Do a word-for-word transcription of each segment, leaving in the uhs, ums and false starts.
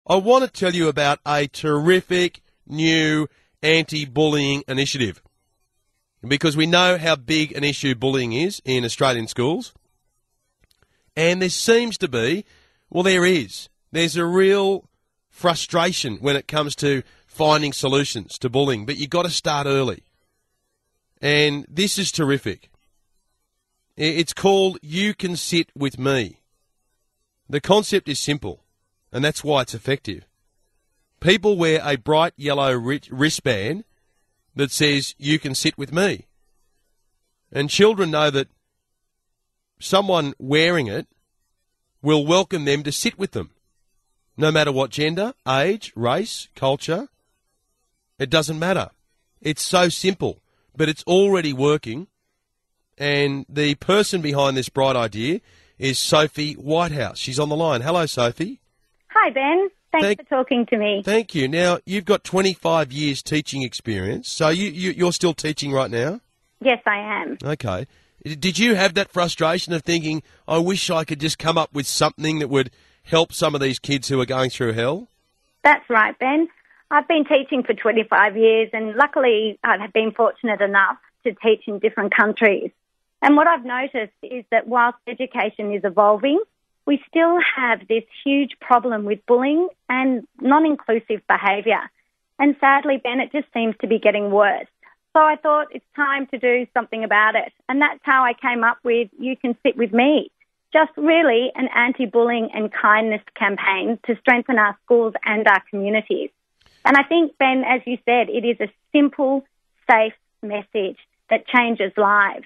I want to tell you about a terrific new anti-bullying initiative, because we know how big an issue bullying is in Australian schools. And there seems to be, well, there is, there's a real frustration when it comes to finding solutions to bullying, but you've got to start early. And this is terrific. It's called You Can Sit With Me. The concept is simple, and that's why it's effective. People wear a bright yellow wristband that says, you can sit with me. And children know that someone wearing it will welcome them to sit with them, no matter what gender, age, race, culture. It doesn't matter. It's so simple, but it's already working. And the person behind this bright idea is Sophie Whitehouse. She's on the line. Hello, Sophie. Hi, Ben. Thanks Thank, for talking to me. Thank you. Now, you've got twenty-five years teaching experience, so you, you, you're still teaching right now? Yes, I am. Okay. Did you have that frustration of thinking, I wish I could just come up with something that would help some of these kids who are going through hell? That's right, Ben. I've been teaching for twenty-five years, and luckily I've been fortunate enough to teach in different countries. And what I've noticed is that whilst education is evolving, we still have this huge problem with bullying and non-inclusive behaviour. And sadly, Ben, it just seems to be getting worse. So I thought it's time to do something about it. And that's how I came up with You Can Sit With Me. Just really an anti-bullying and kindness campaign to strengthen our schools and our communities. And I think, Ben, as you said, it is a simple, safe message that changes lives.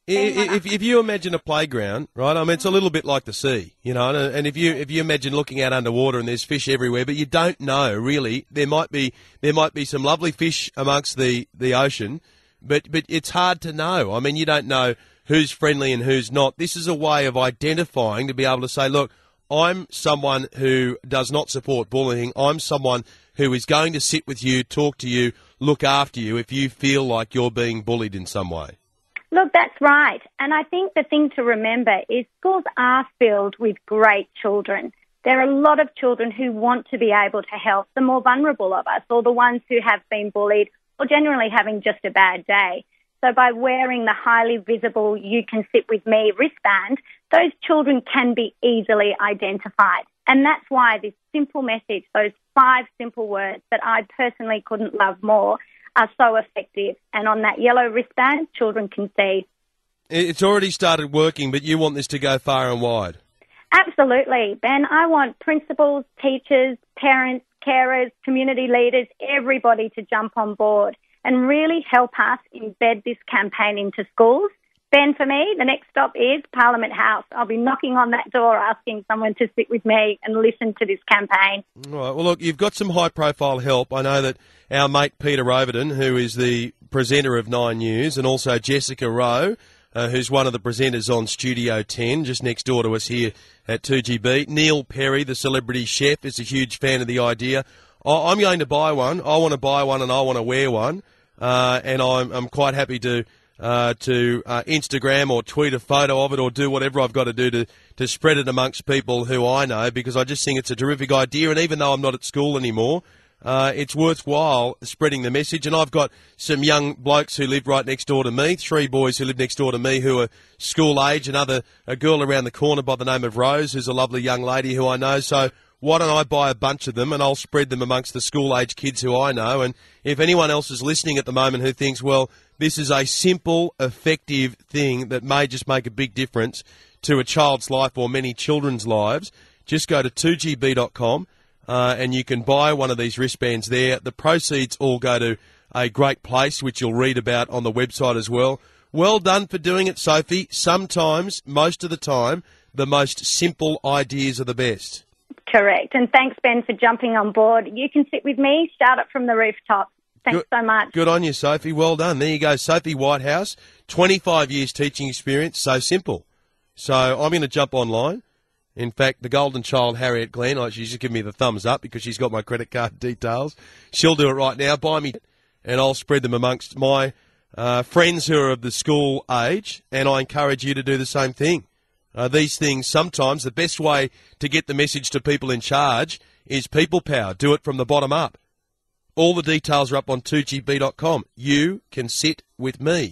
If, if you imagine a playground, right, I mean, it's a little bit like the sea, you know, and if you if you imagine looking out underwater and there's fish everywhere, but you don't know, really, there might be there might be some lovely fish amongst the, the ocean, but, but it's hard to know. I mean, you don't know who's friendly and who's not. This is a way of identifying to be able to say, look, I'm someone who does not support bullying. I'm someone who is going to sit with you, talk to you, look after you if you feel like you're being bullied in some way. Look, that's right. And I think the thing to remember is schools are filled with great children. There are a lot of children who want to be able to help the more vulnerable of us, or the ones who have been bullied or generally having just a bad day. So by wearing the highly visible You Can Sit With Me wristband, those children can be easily identified. And that's why this simple message, those five simple words that I personally couldn't love more, are so effective. And on that yellow wristband, children can see. It's already started working, but you want this to go far and wide. Absolutely, Ben. I want principals, teachers, parents, carers, community leaders, everybody to jump on board and really help us embed this campaign into schools. Ben, for me, the next stop is Parliament House. I'll be knocking on that door asking someone to sit with me and listen to this campaign. All right. Well, look, you've got some high-profile help. I know that our mate Peter Overton, who is the presenter of Nine News, and also Jessica Rowe, uh, who's one of the presenters on Studio ten, just next door to us here at two G B. Neil Perry, the celebrity chef, is a huge fan of the idea. I- I'm going to buy one. I want to buy one and I want to wear one. Uh, and I'm, I'm quite happy to... Uh, to uh, Instagram or tweet a photo of it or do whatever I've got to do to, to spread it amongst people who I know, because I just think it's a terrific idea. And even though I'm not at school anymore, uh, it's worthwhile spreading the message. And I've got some young blokes who live right next door to me, three boys who live next door to me who are school age, another a girl around the corner by the name of Rose, who's a lovely young lady who I know. So why don't I buy a bunch of them and I'll spread them amongst the school-age kids who I know. And if anyone else is listening at the moment who thinks, well, this is a simple, effective thing that may just make a big difference to a child's life or many children's lives, just go to two G B dot com uh, and you can buy one of these wristbands there. The proceeds all go to a great place, which you'll read about on the website as well. Well done for doing it, Sophie. Sometimes, most of the time, the most simple ideas are the best. Correct. And thanks, Ben, for jumping on board. You Can Sit With Me. Shout it from the rooftop. Thanks good, so much. Good on you, Sophie. Well done. There you go. Sophie Whitehouse, twenty-five years teaching experience. So simple. So I'm going to jump online. In fact, the golden child, Harriet Glenn, oh, she's just giving me the thumbs up because she's got my credit card details. She'll do it right now. Buy me, and I'll spread them amongst my uh, friends who are of the school age, and I encourage you to do the same thing. Uh, these things, sometimes the best way to get the message to people in charge is people power. Do it from the bottom up. All the details are up on two G B dot com. You can sit with me.